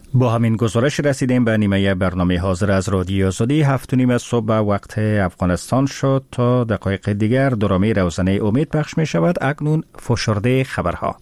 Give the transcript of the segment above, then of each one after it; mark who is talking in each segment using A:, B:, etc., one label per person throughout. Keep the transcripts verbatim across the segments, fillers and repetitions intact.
A: با همین گزارش رسیدیم به نیمه برنامه حاضر از رادیو آزادی. هفت و نیم صبح وقت افغانستان شد. تا دقایق دیگر درامه روزانه امید پخش می شود. اکنون فشرده خبرها.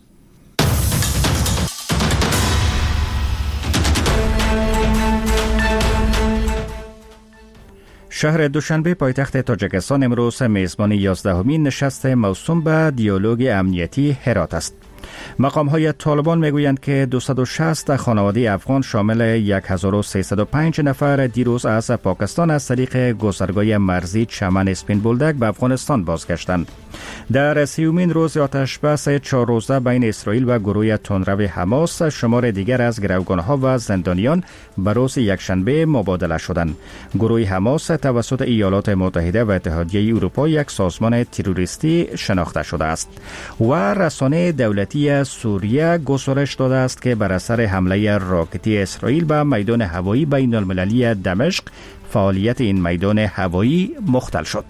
A: شهر دوشنبه پایتخت تاجیکستان امروز میزبان یازدهمین نشست موسوم به دیالوگ امنیتی هرات است. مقام‌های طالبان میگویند که دویست و شصت خانواده افغان شامل هزار و سیصد و پنج نفر دیروز از پاکستان از طریق گذرگاه مرزی چمن اسپین بولدک به افغانستان بازگشتند. در سیومین روز آتش بس چهار روزه بین اسرائیل و گروه تندرو حماس شمار دیگر از گروگانها و زندانیان به روز یکشنبه مبادله شدند. گروه حماس توسط ایالات متحده و اتحادیه اروپا یک سازمان تروریستی شناخته شده است و رسانه دولتی سوریه گزارش داده است که بر اثر حمله راکتی اسرائیل به میدان هوایی بین المللی دمشق فعالیت این میدان هوایی مختل شد.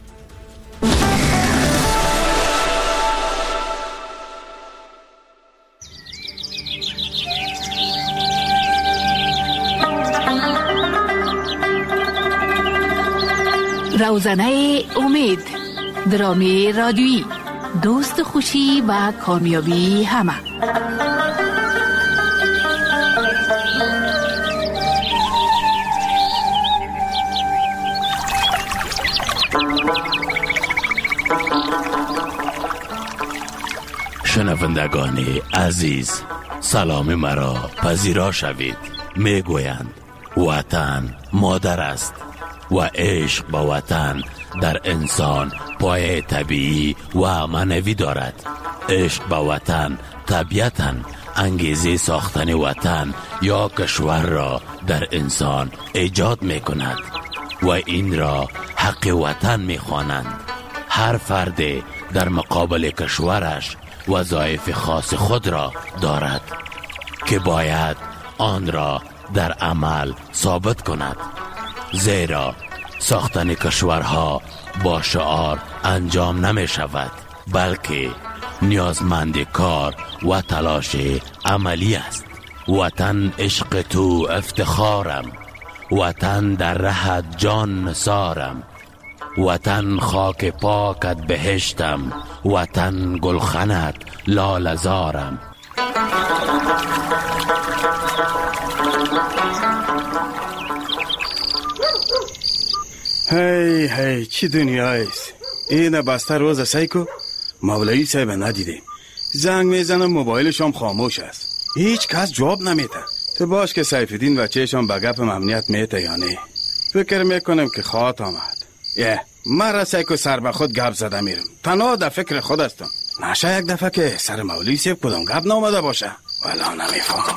B: روزانه امید، درامه رادیویی، دوست خوشی و کامیابی همه.
C: شنوندگان عزیز، سلام مرا پذیرا شوید. میگویند وطن مادر است و عشق به وطن در انسان پایه طبیعی و معنوی دارد. عشق به وطن طبیعتاً انگیزه ساختن وطن یا کشور را در انسان ایجاد می کند و این را حق وطن می خوانند. هر فرد در مقابل کشورش وظایف خاص خود را دارد که باید آن را در عمل ثابت کند، زیرا ساختن کشورها با شعار انجام نمی شود، بلکه نیازمند کار و تلاش عملی است. وطن عشق تو افتخارم، وطن در رهت جان نثارم، وطن خاک پاکت بهشتم، وطن گلخنت لاله زارم.
D: هی هی چی دنیایست؟ این بسته روز سیکو مولوی صاحب ندیدیم. زنگ میزنم موبایلشم خاموش است، هیچ کس جواب نمیده. تو باش که سیفالدین و چهشم به گپ امنیت میته یا نه؟ فکر میکنم که خواهد آمد. یه مرا سیکو سر به خود گپ زده میرم، تنها در فکر خود هستم. نشه یک دفعه که سر مولوی صاحب کدام گپ نامده باشه؟ والا نمیفهم.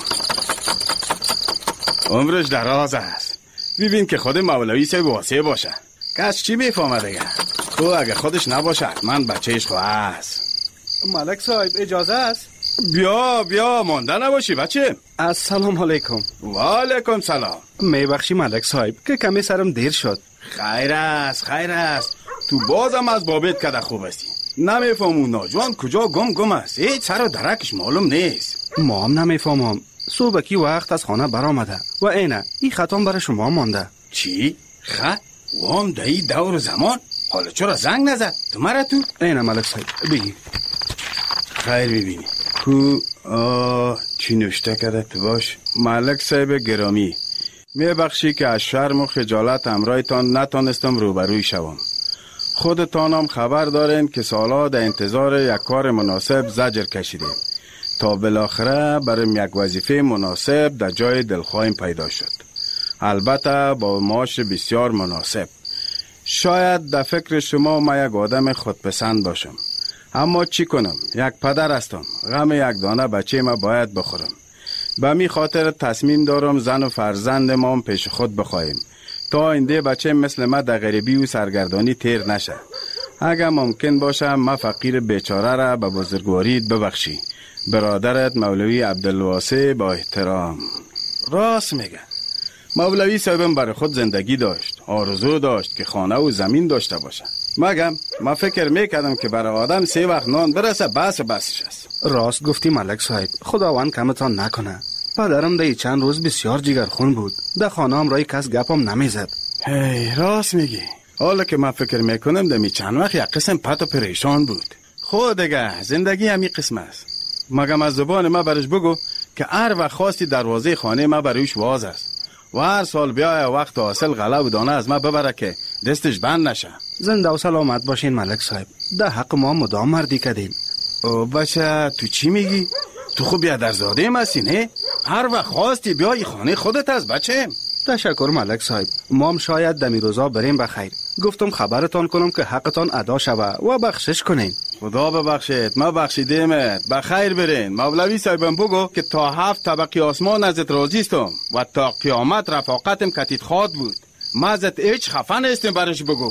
D: عمرش دراز است، ببین که خود مولوی صاحب واسه باشه. کس چی میفهمه دیگه؟ تو اگه خودش نباشه من بچهش خو است.
E: ملک صاحب اجازه است؟
D: بیا بیا مانده نباشی بچه.
E: السلام علیکم.
D: و علیکم سلام.
E: میبخشی ملک صاحب که کمی سرم دیر شد.
D: خیر است خیر است. تو بازم از بابت کده خوب هستی. نمیفهمون ناجوان کجا گم گم است، هیچ سر و درکش معلوم نیست.
E: ما هم نمیفهمم. صبحکی وقت از خانه برآمده و اینه این خطام برای شما مانده.
D: چی؟ خط؟ وام دایی دور زمان؟ حالا چرا زنگ نزد؟ تو مرا تو؟
E: اینه ملک صاحب بگی.
D: خیر ببینی کو آه چی نوشته کرده تو باش. ملک صاحب گرامی، میبخشی که از شرم و خجالت همراهتان نتانستم روبروی شوم. خودتانم خبر دارین که سالا در انتظار یک کار مناسب زجر کشیدیم تا بالاخره برای یک وظیفه مناسب در جای دلخواهیم پیدا شد، البته با معاش بسیار مناسب. شاید در فکر شما ما یک آدم خودپسند باشم، اما چی کنم، یک پدر هستم، غم یک دانه بچه ما باید بخورم. به می خاطر تصمیم دارم زن و فرزند ما پیش خود بخواهیم تا اینده بچه مثل ما در غریبی و سرگردانی تیر نشه. اگر ممکن باشه ما فقیر بیچاره را به بزرگواریت ببخشی. برادرت مولوی عبدالواسع با احترام. راست میگه، مولوی صاحبم برای خود زندگی داشت، آرزو داشت که خانه و زمین داشته باشه. مگم ما فکر میکردم که برای آدم سه وقت نان برسه بس بسش است.
E: راست گفتی ملک صاحب، خداوند کمتان نکنه. پدرم ده چند روز بسیار جگرخون بود. ده خانه هم رای کس گپم نمیزد.
D: هی راست میگی. حالا که من فکر میکنم دمی چند وقت یک قسم پت و پریشان بود. خود دیگه زندگی همی قسم است. مگم از زبان ما برش بگو که هر وقت خواستی دروازه خانه ما بروش واز است و هر سال بیای وقت حاصل غله و دانه از ما ببره که دستش بند نشه.
E: زنده و سلامت باشین ملک صاحب. ده حق ما مدام مردی کردیم.
D: او بچه تو چی میگی؟ تو خوب بیادرزاده مسی نه؟ هر وقت خواستی بیای خانه خودت از بچه.
E: تشکر ملک صاحب. مام شاید دمی روزا بریم بخیر. گفتم خبرتان کنم که حقتان ادا شوه و بخشش کنین.
D: خدا ببخشید، ما بخشیدیمت. بخیر برین. مولوی صاحبم بگو که تا هفت طبقی آسمان ازت راضیستم و تا قیامت رفاقتم کتیت خواد بود. ما ازت هیچ خفه نیستیم برش بگو.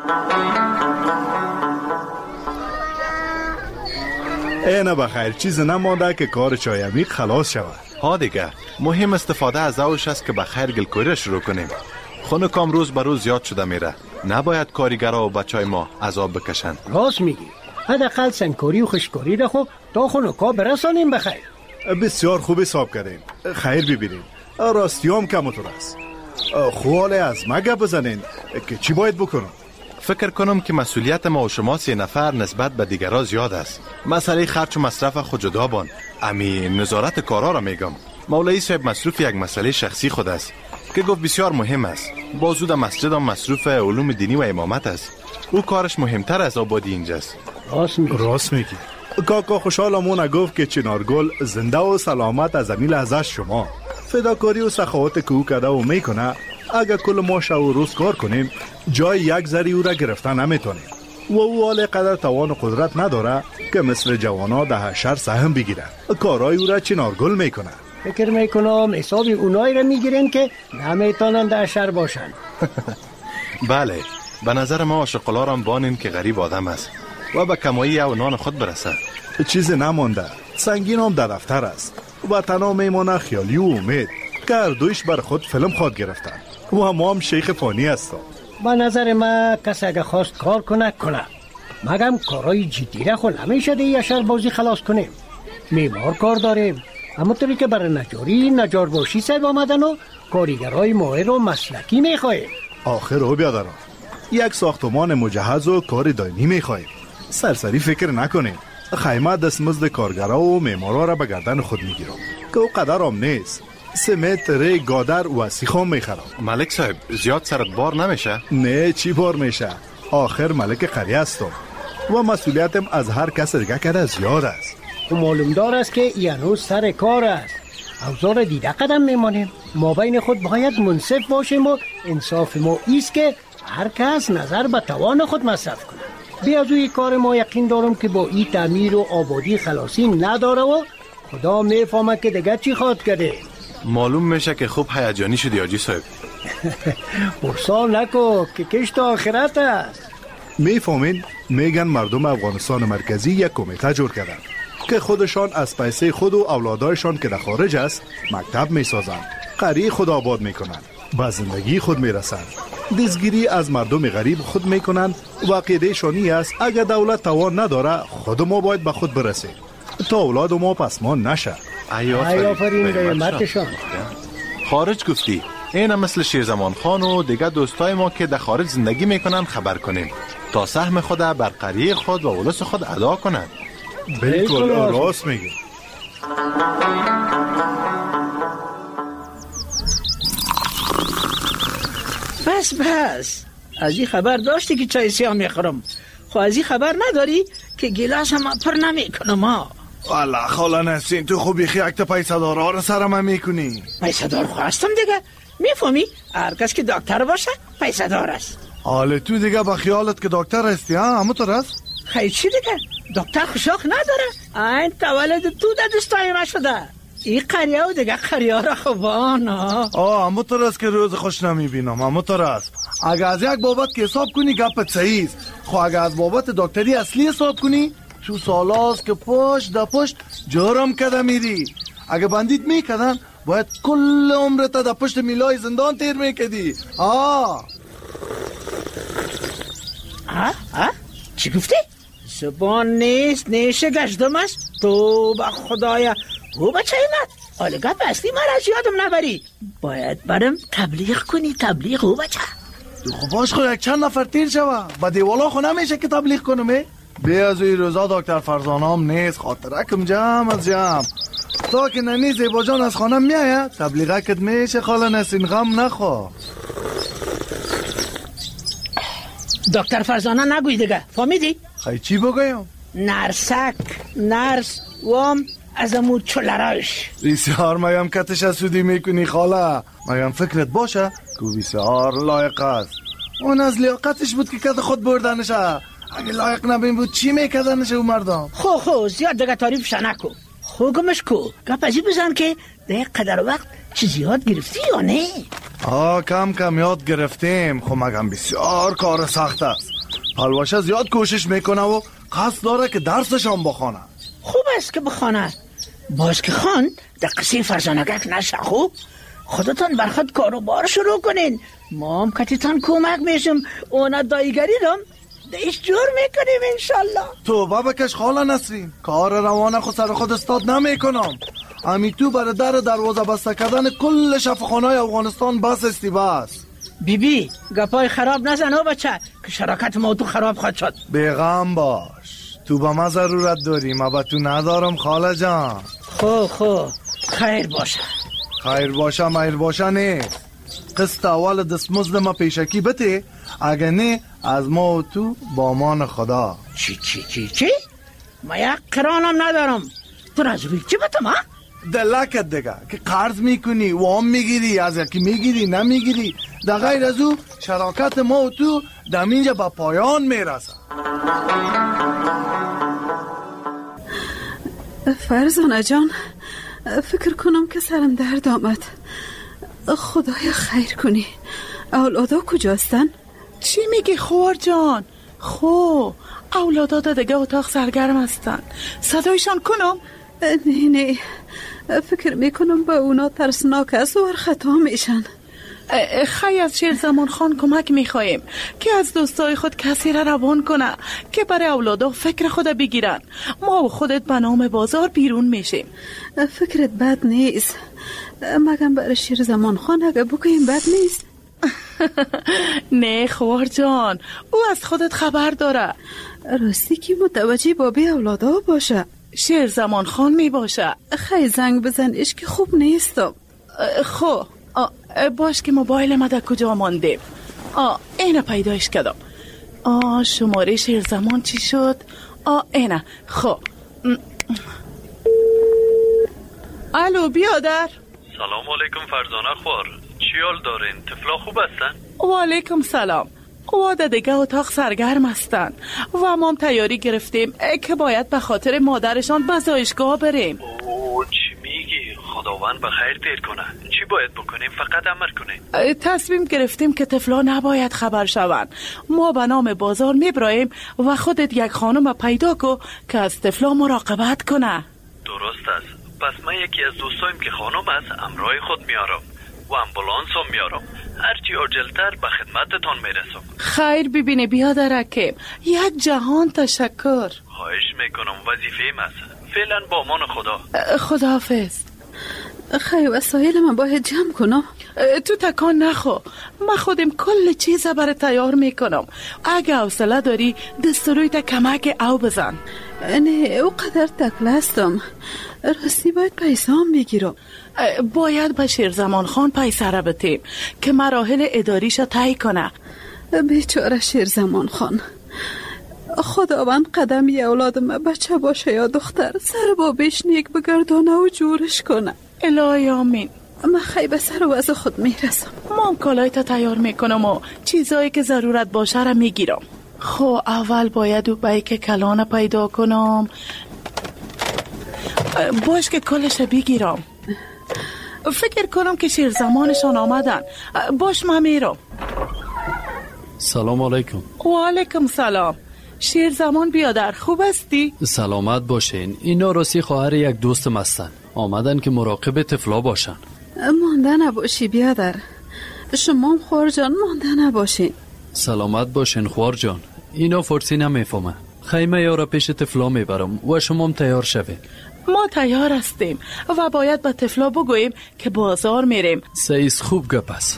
F: اینه بخیر چیز نمانده که کار چایمی خلاص شود.
G: ها دیگه مهم استفاده از اوش است که بخیر گلکوری را شروع کنیم. خونکام روز به روز زیاد شده میره. نباید کارگرها و بچهای ما عذاب بکشن.
H: راست میگی. حداقل سنگکاری و خشکاری را خو تا خونکا برسانیم بخیر.
F: بسیار خوب حساب کردیم. خیر ببینیم. راستیام کمتر است. خواله از ما گپ بزنین که چی باید بکنم؟
G: فکر کنم که مسئولیت ما و شما سه نفر نسبت به دیگرها زیاد است. مسئله خرچ و مصرف خود جدا بان. امی نظارت کارا را میگم. مولوی صاحب مصروف یک مسئله شخصی خود است که گفت بسیار مهم است. بازود مسجد هم مصروف علوم دینی و امامت است. او کارش مهمتر از آبادی اینجاست.
H: راست میگی.
F: راست میگی. کاکا خوشحالمون گفت که چنارگل زنده و سلامت از امیل ازش شما. فداکاری و سخاوت که او کده و میکنه اگر کل ما شب و روز کار کنیم جای یک ذره او را گرفتن نمیتونیم و او حال قدر توان و قدرت نداره که مثل جوانا ده شر سهم بگیره. کارای او را چنارگل میکنه.
H: فکر میکنم حساب اونایی را میگیرن که نمیتونن در شر باشن.
G: بله به نظر ما شقلارم بانیم که غریب آدم است و به کمایی او نان خود برسه.
F: چیز نمانده. سنگین هم در دفتر است و تنها میمانه خیالی و امید که هر دویش بر خود فیلم خواد گرفتن و ما هم شیخ فانی هستم.
H: به نظر ما کسی اگه خواست کار کنه کنه مگم کارای جدی را خود نمیشه دیگه شر بازی خلاص کنیم. میمار کار داریم همونطوری که برای نجاری نجار باشی صاحب آمدن و کاریگرهای ماهر و مسلکی میخواهیم.
F: آخر رو بیادرم یک ساختمان مجهز و کار دائمی میخواهیم. سرسری فکر نکنیم. خیمه دستمزد کارگرها و معمارا را به گردن خود میگیرم که او قدر هم نیست. سمت ری گادر و سیخام میخرم.
G: ملک صاحب زیاد سرت بار نمیشه؟
F: نه چی بار میشه؟ آخر ملک قریه هستم و مسئولیتم از هر کس دیگه کرده زیاد است.
H: و معلوم دار است که یعنی سر کار است. اوزار دیده قدم میمانیم. ما بین خود باید منصف باشیم و انصاف ما ایست که هر کس نظر به توان خود مصرف کنه. بی از اوی کار ما یقین دارم که با این تعمیر و آبادی خلاصی نداره و خدا میفهمه که دیگه چی خواد کرده.
G: معلوم میشه که خوب هیجانی شدی حاجی صاحب.
H: پرسان نکو که کشت آخرت است.
F: میفهمین میگن مردم افغانستان مرکزی یک کمیته جور کردن که خودشان از پیسه خود و اولادایشان که در خارج است مکتب میسازند، قریه خود آباد میکنند، به زندگی خود میرسند، دزگیری از مردم غریب خود میکنند و عقیده شانی است اگر دولت توان نداره خود ما باید به خود برسیم تا اولاد ما پسمان نشه.
H: ای آفرین قیمتشان.
G: خارج گفتی اینه مثل شیرزمان خان و دیگه دوستای ما که در خارج زندگی میکنن خبر کنیم تا سهم خود بر قریه خود و اولس خود ادا کنند.
F: بالکل راست میگی.
I: بس بس از این خبر داشتی که چای سیاه میخورم. خو از این خبر نداری که گلاس هم پر نمیکنم ها.
J: والا خاله نسین تو خوبی خیلی تا پیسه دارا رو سرم میکنی.
I: پیسه دار خواستم دیگه. میفهمی هر کس که دکتر باشه پیسه دار است.
J: حالا تو دیگه با خیالت که دکتر هستی ها همونطور است؟
I: خیلی چی دیگه دکتر خوشاق نداره. این تولد تو در دستای ما شده. این قریه و دیگه قریه را خوبان ها.
J: آه همونطور است که روز خوش نمیبینم. همونطور است. اگه از یک بابت که حساب کنی گپت صحیح است. خو اگه از بابت دکتری اصلی حساب کنی شو سالاست که پشت دا پشت جرم کده میری. اگه بندیت میکدن باید کل عمرت دا پشت میلای زندان تیر میکدی. آه
I: آه آه چی گفتی؟ زبان نیست نیشه گشتم است. تو با خدایا او بچه ایمد حالا گپ اصلی من از یادم نبری. باید برم تبلیغ کنی. تبلیغ او بچه
J: خب باش خو یک چند نفر تیر شوه با دیوالا خو نمیشه که تبلیغ کنم. بی از این روزا دکتر فرزانه هم نیست، خاطرکم جمع از جمع. تا که ننی زیبا جان از خانم میاید تبلیغکت میشه. خاله نسین غم نخوا.
I: دکتر فرزانه نگوی دیگه، فهمیدی؟
J: خیلی چی بگویم؟
I: نرسک نرس وام از امو چلراش.
J: بسیار میم کتش اسودی میکنی خاله. میم فکرت باشه که بسیار لایق است. اون از لیاقتش بود که کت خود بردنشه. اگه لایق نبین بود چی میکردنشه او مردم؟
I: خو خو زیاد دیگه تعریفش نکو. خو گمش کو گپ ازی بزن که ده قدر وقت چیزی یاد گرفتی یا نه؟
J: آه کم کم یاد گرفتیم. خب مگم بسیار کار سخت است. پلوشه زیاد کوشش میکنه و قصد داره که درسشان بخونه.
I: خوب است که بخونه. باز که خان در قصه فرزانگک نشه. خوب خودتان برخود کاروبار شروع کنین. ما هم کتیتان کمک میشم. اونا دایگری دم دیش جور میکنیم انشالله.
J: تو بابا کش خاله نسرین کار روانه خود سر خود استاد نمی کنم. امی تو برای در دروازه بسته کردن کل شفاخانه‌های افغانستان بس استی بس.
I: بی بی گپای خراب نزن او بچه که شراکت ما تو خراب خواهد شد.
J: بیغم باش. تو با ما ضرورت داری. ما با تو ندارم خاله جان.
I: خو خو خیر باشه.
J: خیر باشه میر باشه نیست. قسط اول دستمزد ما پیشکی بده. اگه نه از ما و تو با مان خدا.
I: چی چی چی چی؟ ما یک قرانم ندارم. تو رازوی چی بتم ها؟
J: دلکت دیگه که قرض میکنی وام میگیری از یکی میگیری نمیگیری. در غیر از او شراکت ما و تو دمینجا با پایان میرسه.
K: فرزانه جان فکر کنم که سرم درد آمد. خدایا خیر کنی. اولادا کجاستن؟
L: چی میگی خوار جان؟ خو اولادا دا دیگه اتاق سرگرم هستن. صدایشان کنم؟
K: نه نه فکر میکنم با اونا ترسناک است و خطا میشن.
L: خیلی از شیرزمان خان کمک میخواییم که از دوستای خود کسی را روان کنه که برای اولادا فکر خود بگیرن. ما و خودت به نام بازار بیرون میشیم.
K: فکرت بد نیست. مگم برای شیرزمان خان اگه بگویم بد نیست.
L: نه خوار جان او از خودت خبر داره.
K: راستی که متوجه بابی اولادا باشه.
L: شیرزمان خان می باشه.
K: خیلی زنگ بزنیش که خوب نیستم.
L: خو باش که موبایل ما در کجا مانده. آه اینه پیدایش کردم. آه شماره شیرزمان چی شد؟ آه اینه. خو الو بیادر.
M: سلام علیکم فرزانه خوار. چی حال دارین؟ طفلا خوب هستن؟
L: و علیکم سلام. واده دیگه اتاق سرگرم هستن و ما هم تیاری گرفتیم که باید به خاطر مادرشان به زایشگاه بریم.
M: اوه چی میگی؟ خداوند بخیر تیر کنه. چی باید بکنیم؟ فقط امر کنیم.
L: تصمیم گرفتیم که طفلا نباید خبر شوند. ما به نام بازار میبراییم و خودت یک خانم پیدا کو که از طفلا مراقبت کنه.
M: درست است. پس من یکی از دوستایم که خانم است امرای خود میارم و امبولانس هم میارم. هرچی عجلتر به خدمتتان میرسم.
L: خیر ببینه بیادرکم. یک جهان تشکر.
M: خواهش میکنم وظیفه‌ام است. فعلا با امان خدا.
L: خداحافظ.
K: خیر وسایل من باید جمع کنم.
L: تو تکان نخو. من خودم کل چیز برای تیار میکنم. اگه حوصله داری دستوری تا کمک او بزن.
K: نه او قدر تکلستم. راستی باید پیسام بگیرم.
L: باید به شیرزمان خان پیسه را بتیم که مراحل اداریشا طی کنه.
K: بیچاره شیرزمان خان. خداوند قدم یه اولادم بچه باشه یا دختر سر بابش نیک بگردانه و جورش کنه.
L: الهی آمین.
K: من خیلی به سر و وضع خود میرسم.
L: من کالای تا تیار میکنم و چیزایی که ضرورت باشه را میگیرم. خو اول باید او بیک کلانه پیدا کنم. باش که کلش بگیرم. فکر کنم که شیر زمانشان آمدن. باش من میرم.
N: سلام علیکم.
L: و علیکم سلام. شیر زمان بیادر خوب هستی؟
N: سلامت باشین. اینا راستی خواهر یک دوستم هستن. آمدن که مراقب طفلا باشن.
K: مانده نباشی بیادر. شما هم خوار جان مانده نباشین.
N: سلامت باشین خوار جان. اینا فرسی نمیفهمه. خیمه یارا پیش طفلا میبرم و شما هم تیار شوید.
L: ما تیار هستیم و باید به طفلا بگوییم که بازار میریم.
N: سعیز خوب گپ است.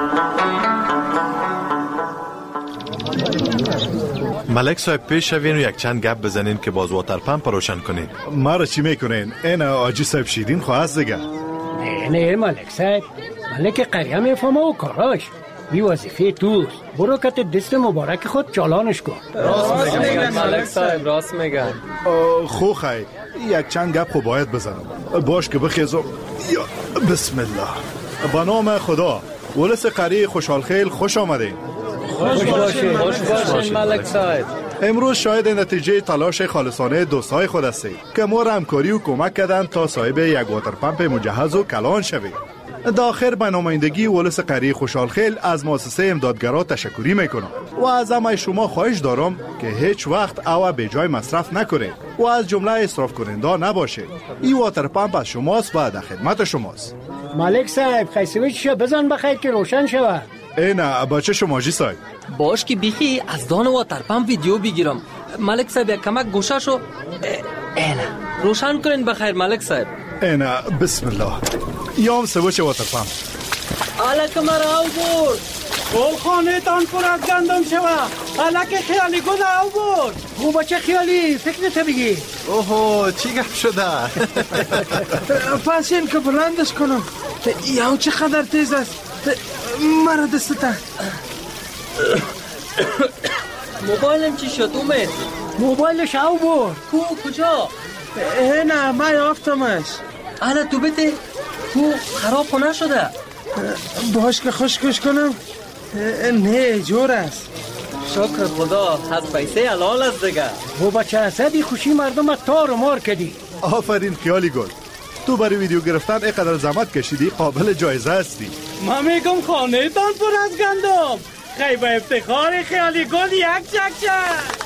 G: ملک صاحب پیش شوین و یک چند گپ بزنین که باز واتر پمپ روشن کنین.
F: ما را چی میکنین؟ این آجی صاحب شیرین خواهد دیگه.
H: نه نه ملک صاحب، ملک قریه میفهمه و کاراش بی وظیفه توست. برو کت دست مبارک خود چالانش کن.
N: راست میگن ملک صاحب، راست میگن.
F: خو خی یک چند گپ خو باید بزنم. باش که بخیزم. یا بسم الله. به نام خدا. ولس قریه خوشحال خیل خوش آمدین.
N: خوش باشین. خوش باشین ملک صاحب.
F: امروز شاید نتیجه تلاش خالصانه دوستای خود هستید که ما را همکاری و کمک کردن تا صاحب یک واتر پمپ مجهز و کلان شویم. داخل به نمایندگی ولس قریه خوشحال خیل از مؤسسه امدادگرا تشکری میکنم و از همه شما خواهش دارم که هیچ وقت او به جای مصرف نکنید و از جمله اسراف کننده نباشید. این واتر پمپ از شماست و در خدمت شماست.
H: ملک صاحب خیسویچشو بزن بخیر که روشن شود.
F: اینا بچه شما جی صاحب.
O: باش که بیخی از دان واتر پمپ ویدیو بگیرم. ملک صاحب یک کمک گوشه شو. اینا روشن کنین بخیر ملک صاحب.
F: اینا بسم الله. یام سوچه واتر پمپ.
O: الک مرا او برد.
P: گل خانه تان پر از گندم شوه. الک خیالی گل او برد.
H: او بچه خیالی فکر تو بگی.
G: اوهو چی گپ شده؟
P: پس این که بلندش کنم. یاو چقدر تیز است. مرا دست تحت.
O: موبایلم چی شد اومد؟
H: موبایلش او برد.
O: کو کجا؟
P: نه من یافتمش.
O: انا تو بده کو خراب کنه شده.
P: باش که خشکش کنم. نه جور است.
O: شکر خدا از پیسه حلال است دیگه.
H: او بچه زدی خوشی مردم تار و مار کردی.
F: آفرین خیالی گل. تو برای ویدیو گرفتن اینقدر زحمت کشیدی قابل جایزه هستی.
P: من میگم خانه تان پر از گندم. خیلی با افتخار خیالی گل یک چک چک.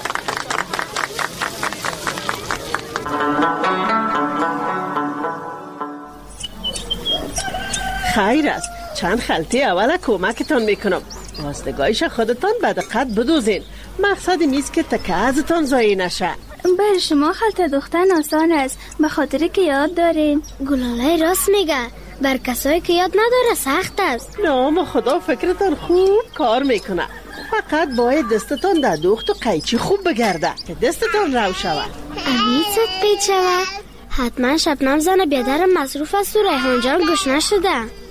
I: خیر است، چند خلطه اول کمکتان میکنم. راستگاهیش خودتان به دقت بدوزین. مقصد نیست که تکه ازتان ضایع نشه.
Q: بر شما خلطه دوختن آسان است به خاطر که یاد دارین.
R: گلاله راست میگه، بر کسایی که یاد نداره سخت است.
I: نام خدا فکرتان خوب کار میکنه. فقط باید دستتان در دوخت و قیچی خوب بگرده که دستتان رو شود.
R: امید زد قیچ شود. حتما شبنم زن بیادر مصروف است و ریحان جان گوش نشده.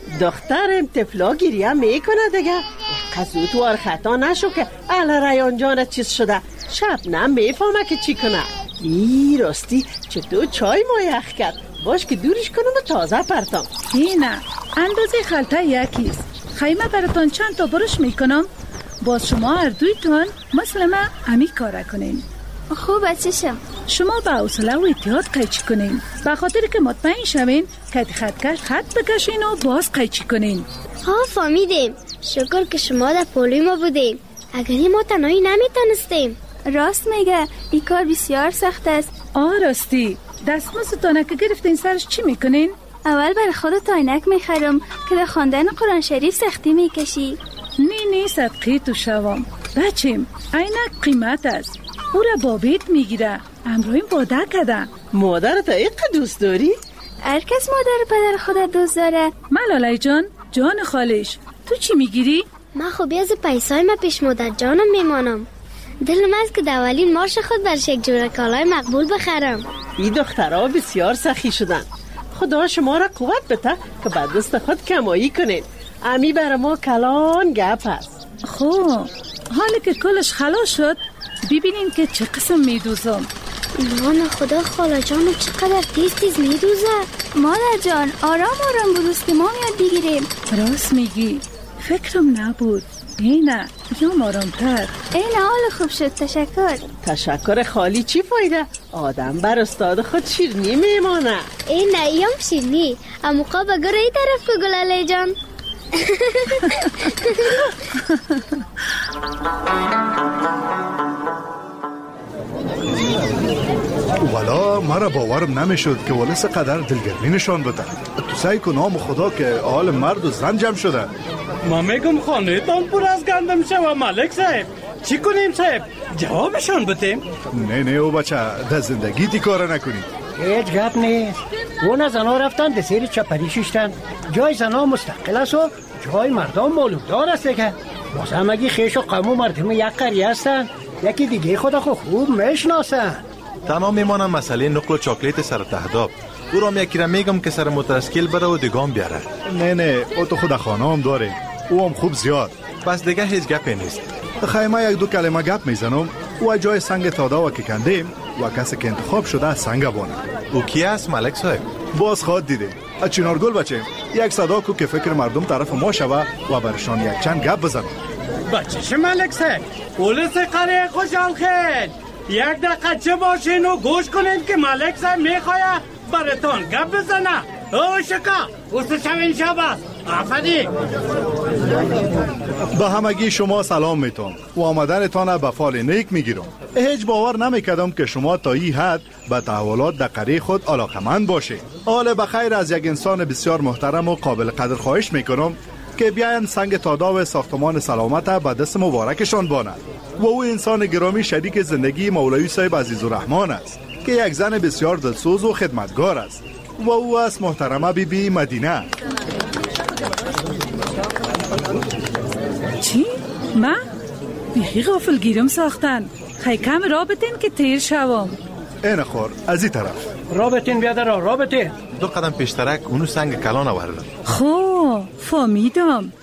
I: دخترم طفلا گریه میکنه دیگه. قصوت وار خطا نشو که اهل ریحان جان چیز شده. شبنم میفهمه که چی کنه. ای راستی چطور چای ما یخ کرد. باش که دورش کنم و تازه پرتم.
L: نه اندازه خلطه یکیست. خیمه براتان چند تا برش میکنم. باز شما هر دویتان مثل ما امی کاره کنین.
Q: خوب چشم.
L: شما با حوصله و احتیاط قیچی کنین. به خاطر که مطمئن شوین که خطکش خط بکشین و باز قیچی کنین.
R: ها فهمیدیم. شکر که شما در پولی ما بودیم. اگری ما تنهایی نمیتونستیم.
Q: راست میگه این کار بسیار سخت است.
L: آه راستی دستمزدتان که گرفتین سرش چی میکنین؟
Q: اول برای خودت عینک میخرم که در خواندن قرآن شریف سختی میکشی.
L: نی نی صدقی تو شوام بچیم. عینک قیمت است. او را بابیت میگیره. امرویم باده کده.
I: مادرت ایقه دوست داری؟
Q: هر کس مادر پدر خودت دوست داره.
L: ملالای جان جان خالش تو چی میگیری؟
R: من خوبی از پیسای ما پیش مادر جانم میمانم. دلم از که دولین مارش خود برش یک جوره کالای مقبول بخرم.
I: این دخترها بسیار سخی شدن. خدا شما را قوت بده که بعد دست خود کمایی کنین. امی بر ما کلان گپ هست.
L: خب حالا که کلش خلاص شد ببینین که چه قسم میدوزم.
R: ایمان خدا خاله جانم چقدر تیز تیز میدوزه.
Q: مادر جان آرام آرام بدوز که ما میاد بگیریم.
L: راست میگی فکرم نبود. اینه یوم آرامتر.
Q: اینه حال خوب شد. تشکر.
I: تشکر خالی چی فایده؟ آدم بر استاد خود شیرنی میمانه.
R: اینه ایام شیرنی اما قابا گره ای طرف که گلاله جان.
F: والا مرا باورم نمیشد که ولس قدر دلگرمی نشان بده. تو سعی کن نام خدا که حال مرد و زن جمع شده.
P: ما میگم خانه تان پر از گندم شوه ملک صاحب. چی کنیم صاحب؟ جوابشان بتیم؟
F: نه نه او بچه در زندگی تی کار نکنی.
H: هیچ گپ نیست. اون زنا رفتن ده سیر چپری ششتن. جای زنا مستقل است و جای مردم معلومدار است دیگه. واسه همگی خیش و قوم و مردم یک قریه هستن. یکی دیگه خدا خود خوب میشناسن.
G: تنها میمانم مسئله نقل و چاکلیت سر تهداب. او را یکی را میگم که سر موتورسایکل بره و دیگام بیاره.
F: نه نه او تو خود خانه هم داره. او هم خوب زیاد.
G: پس دیگه هیچ گپی نیست.
F: خیمه یک دو کلمه گپ میزنم و جای سنگ تادا و که کندیم و کسی که انتخاب شده از سنگ بانه.
G: او کی است ملک صاحب؟
F: باز خواهد دیده. چنارگل بچه یک صدا کو که فکر مردم طرف ما شوه و برشان یک چند گپ بزنم.
P: بچه ملک صاحب پولیس قریه خوشحال خیل. یک دقیقه چه باشین و گوش کنین که ملک صاحب میخواه براتون گپ بزنه. او شکا اوست شوین شباز آفدی.
F: به همگی شما سلام میتونم و آمدنتان به فال نیک میگیرم. هیچ باور نمیکردم که شما تا این حد به تحولات در قریه خود علاقمند باشه. حال بخیر از یک انسان بسیار محترم و قابل قدر خواهش میکنم که بیاین سنگ تادا و ساختمان سلامت به دست مبارکشان باند. و او انسان گرامی شریک زندگی مولوی صاحب عزیزالرحمن است که یک زن بسیار دلسوز و خدمتگار است و او است محترمه بی بی مدینه.
S: چی؟ من؟ بیخی غافل گیرم ساختن. خیلی کم را بتین که تیر شوم.
F: این خور از این طرف
H: را بتین بیادر را را بتین.
G: دو قدم پیشترک اونو سنگ کلان آوردم.
S: خو فهمیدم.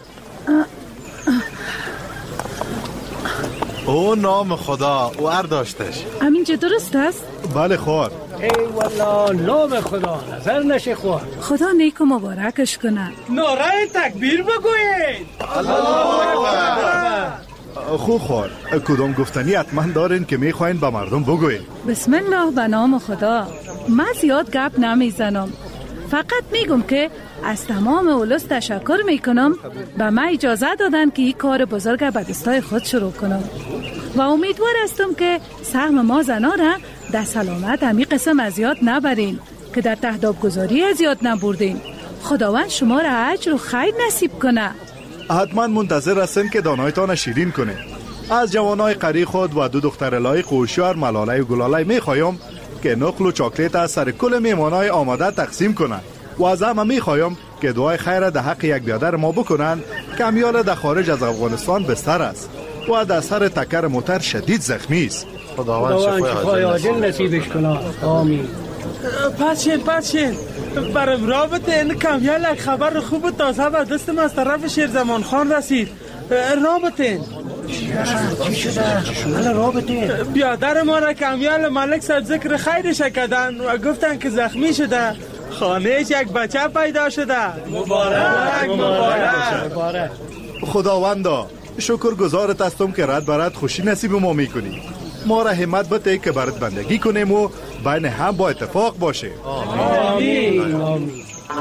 G: او نام خدا او ار داشتش.
S: همینجا درست است؟
F: بله خور.
H: ای والا نام خدا نظر نشه خور.
S: خدا نیک و مبارکش کنه.
P: نعره تکبیر بگوید. الله اکبر.
F: خوب خور. کدام گفتنی حتما دارین که میخواین به مردم بگوین؟
S: بسم الله به نام خدا. من زیاد گپ نمیزنم، فقط میگم که از تمام اولس تشکر میکنم به من اجازه دادن که این کار بزرگ به دستای خود شروع کنم و امیدوار هستم که سهم ما زنا را در سلامت همی قسم ازیاد نبرین که در تهداب گذاری ازیاد نبردین. خداوند شما را اجر و خیر نصیب کنه.
F: حتما منتظر هستیم که دانایتان شیرین کنه. از جوانای قری خود و دو دختر لایق و هوشیار ملاله و گلاله میخوایم که نقل و چاکلیت از سر کل میمانای آماده تقسیم کنند و از همه میخوایم که دعای خیر در حق یک بیادر ما بکنن که امیال در خارج از افغانستان بستر است و در سر تکر موتر شدید زخمی است.
H: خداوند شفای عاجل نصیبش کنه. آمین.
P: پسین پسین برم رابطه این کمیال یک خبر خوب و تازه به دستم از طرف شیرزمان خان رسید. رابطه
H: چی شده؟ حالا رابطه
P: بیادر ما را کمیال ملک صاحب ذکر خیرش کردن و گفتن که زخمی شده، خانهش یک بچه پیدا شده. مبارک
H: مبارک.
F: خداوندا شکر گزارت هستم که رد برد خوشی نصیب ما میکنی. ما را همت بده که برات بندگی کنیم و بین هم با اتفاق باشه.
H: آمین آمین.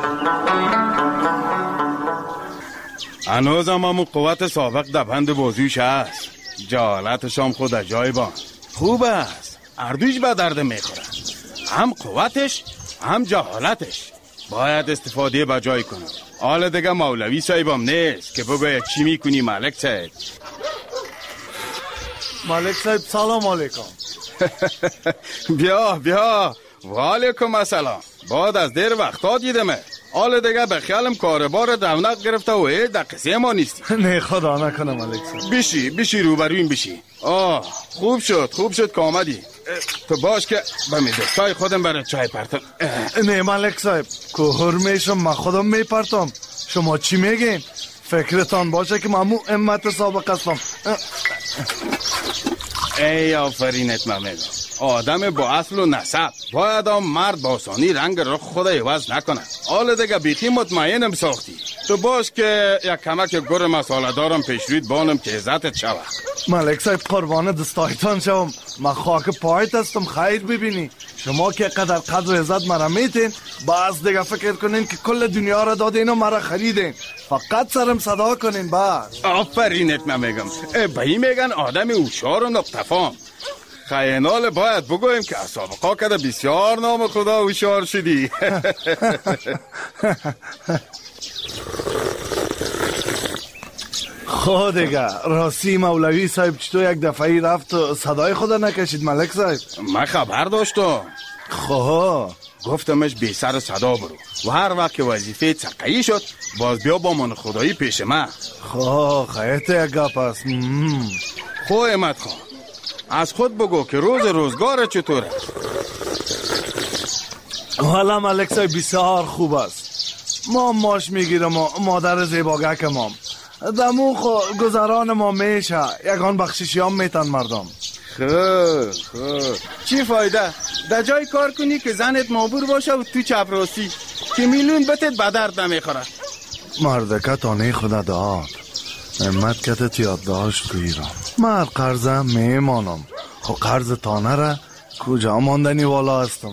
D: هنوز هم همون قوت سابق در بند بازویش هست. جالتش هم خود جای با خوب است. اردویش به درد میخوره، هم قوتش هم جهالتش. باید استفاده به جای کنم. حالا دیگه مولوی صاحبم نیست که بگوید چی میکنی ملک صاحب.
J: ملک صاحب سلام علیکم.
D: بیا بیا و علیکم السلام. بعد از دیر وقتا دیدمه. حالا دیگه به خیالم کاربار دونق گرفته و ای در قصه ما نیستی.
J: نه خدا نکنه ملک صاحب.
D: بشی بشی روبرویم بشی. آه خوب شد خوب شد که آمدی. تو باش که به میدستای خودم برای چای پرتم.
J: نه ملک صاحب کوهر میشم من خودم میپرتم. شما چی میگین؟ فکرتان باشه که ممو امت سابق هستم.
D: ای آفرینت ممدم. آدم با اصل و نسب باید هم مرد با آسانی رنگ رخ خود عوض نکنه. حالا دیگه بیخی مطمئنم ساختی. تو باش که یک کمک گر مساله دارم پیش روید بانم که عزتت شوه.
J: ملک صاحب قربان دستایتان شوم. من خاک پایت هستم خیر ببینی. شما که قدر قدر و عزت مرا میتین باز دیگه فکر کنین که کل دنیا را دادین و مرا خریدین. فقط سرم صدا کنین باز.
D: آفرینت من میگم. به این میگن آدم هوشیار و نقطفام. خیانال باید بگویم که از سابقا کده بسیار نام خدا هوشیار شدی.
J: خود دیگه راستی مولوی صاحب چطور یک دفعی رفت و صدای خدا نکشید ملک صاحب؟
D: من خبر داشتم. خواه گفتمش بی سر صدا برو و هر وقت که وظیفه چقایی شد باز بیا با من خدایی پیش من.
J: خواه خیلی یک گپ است.
D: خواه احمد خان از خود بگو که روز روزگار چطوره؟
J: حالا ملک صاحب بسیار خوب است. ما ماش میگیرم و مادر زیباگک مام دمون خو گذران ما میشه یکان بخششی هم میتن مردم.
D: خوب خوب چی فایده؟ در جای کار کنی که زنت مابور باشه و تو چپراسی که میلیون بتت به درد نمیخوره.
J: مردکه تانه خدا داد امت کتت یاد داشت کویرم. من قرضم میمانم خو قرض تانه را کجا ماندنی والا هستم.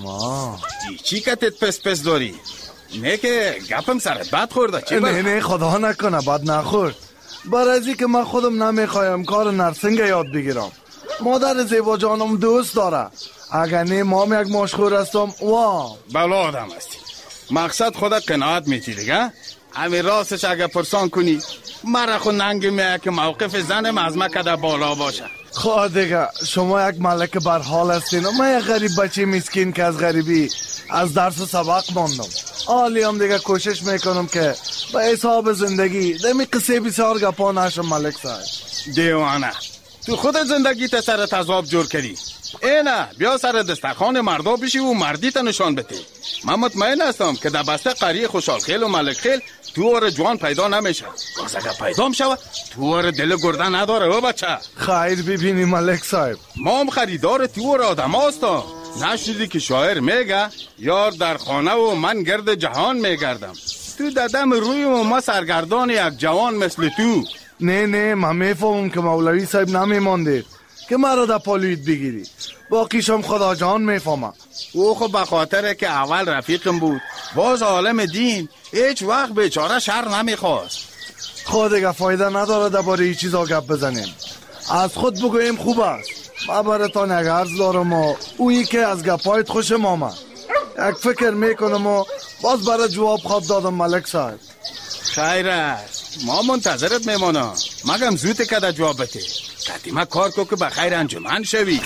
D: چی کتت پس پس داری؟ نه که گپم سرت بد خورده. چی
J: نه نه خدا نکنه بد نخورد. برازی که من خودم نمیخوایم کار نرسنگ یاد بگیرم. مادر زیبا جانم دوست داره. اگر نه مام یک مشخور هستم وا
D: بلا آدم هستی. مقصد خدا قناعت میتی دیگه. همین راستش اگر پرسان کنی مرا خود ننگ میه که موقف زنم از من کده بالا باشه.
J: خواه دیگه شما یک ملک برحال هستین و من یک غریب بچه مسکین که از غریبی از درس و سبق ماندم. حالی هم دیگه کوشش میکنم که به حساب زندگی دمی قصه بسیار گپا نشم ملک صاحب.
D: دیوانه تو خود زندگی تا سر تضاب جور کردی. اینه بیا سر دسترخوان مردا بشی و مردی تا نشان بده. من مطمئن هستم که در بسته قریه خوشحال خیل و ملک خیل تو اور جوان پیدا نمیشه. باز اگر پیدا میشه تو اور دل گرده نداره و بچه.
J: خیر ببینی ملک صاحب
D: ما هم خریدار تو اور آدم هستم. نشنیدی که شاعر میگه یار در خانه و من گرد جهان میگردم. تو ددم روی و ما سرگردان یک جوان مثل تو.
J: نه نه من میفهمم که مولوی صاحب نمیماندید که مرا در پالوید بگیری. باقیشم خدا جان میفهمم.
D: او خب به خاطره که اول رفیقم بود باز عالم دین هیچ وقت بیچاره شر نمیخواست.
J: خود دیگه فایده نداره درباره این چیزا گپ بزنیم. از خود بگویم خوب است. من براتان یک عرض دارم و اویی که از گپایت خوشم آمد. یک فکر میکنم و باز برای جواب خواب دادم ملک صاحب.
D: خیر است ما منتظرت میمانم. مگم زود که در جواب بده. قدیمه کار کو که بخیر انجمن شوی.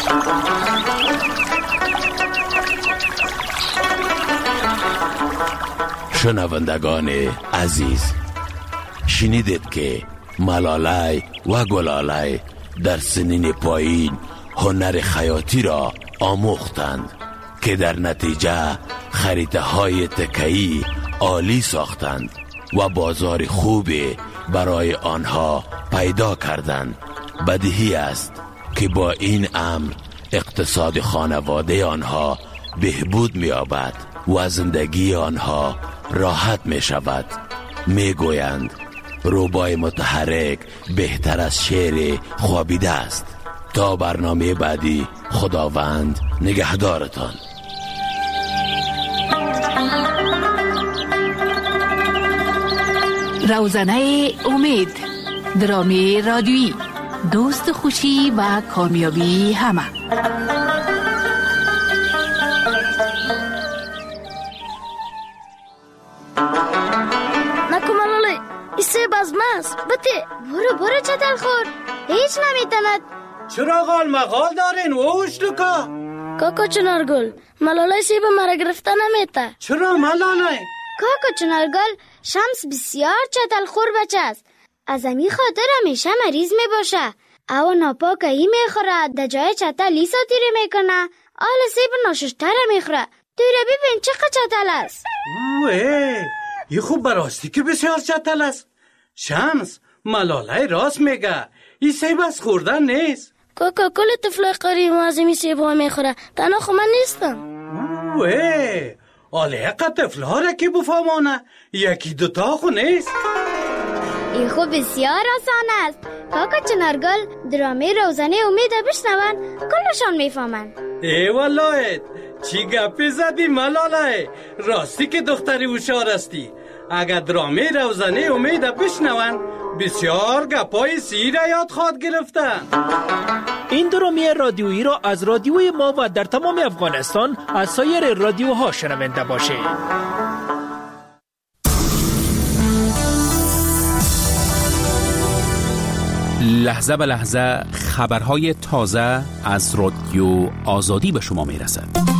C: شنوندگان عزیز شنیدید که ملاله و گلاله در سنین پایین هنر خیاطی را آموختند که در نتیجه خریده های تکه‌ای عالی ساختند و بازار خوبی برای آنها پیدا کردند. بدیهی است که با این امر اقتصاد خانواده آنها بهبود می‌یابد و زندگی آنها راحت می شود. می گویند روبای متحرک بهتر از شعر خوابیده است. تا برنامه بعدی خداوند نگهدارتان.
B: روزنه امید درامی رادیویی دوست خوشی و کامیابی همه.
R: نکو ملاله ایسه بزمست بته برو برو چتل خور هیچ نمیتند.
P: چرا غال مغال دارین ووش لکا
R: کاکا چنارگل ملاله سیب مرا گرفته نمیته.
P: چرا ملاله؟
R: کاکا چنارگل شمس بسیار چتل خور بچه است. از امی خاطر همیشه مریض می باشه. او ناپاکه ای می خوره در جای چتل ای ساتیره میکنه. آل سیب ناششتره می خوره. توی ببین چقدر چتل است.
P: اوه ای خوب براستی که بسیار چتل است. شمس ملاله راست میگه ای سیب از خوردن نیست.
R: کاکا کل طفل قریب از امی سیب ها می خوره. تنها خو من نیستم.
P: اوه آله اقا طفل ها را که بفهمانه یکی دوتا خو نیست.
R: این خوب بسیار آسان است. کاکا چنارگل درامه روزانه امید بشنون کلشان میفهمن.
P: ای والله چی گپی زدی ملاله. راستی که دختری هوشیار استی. اگر درامه روزانه امید بشنون بسیار گپای سیر یاد خواد گرفتن.
T: این درامه رادیویی را از رادیوی ما و در تمام افغانستان از سایر رادیوها شنونده باشید.
U: لحظه به لحظه خبرهای تازه از رادیو آزادی به شما میرسد.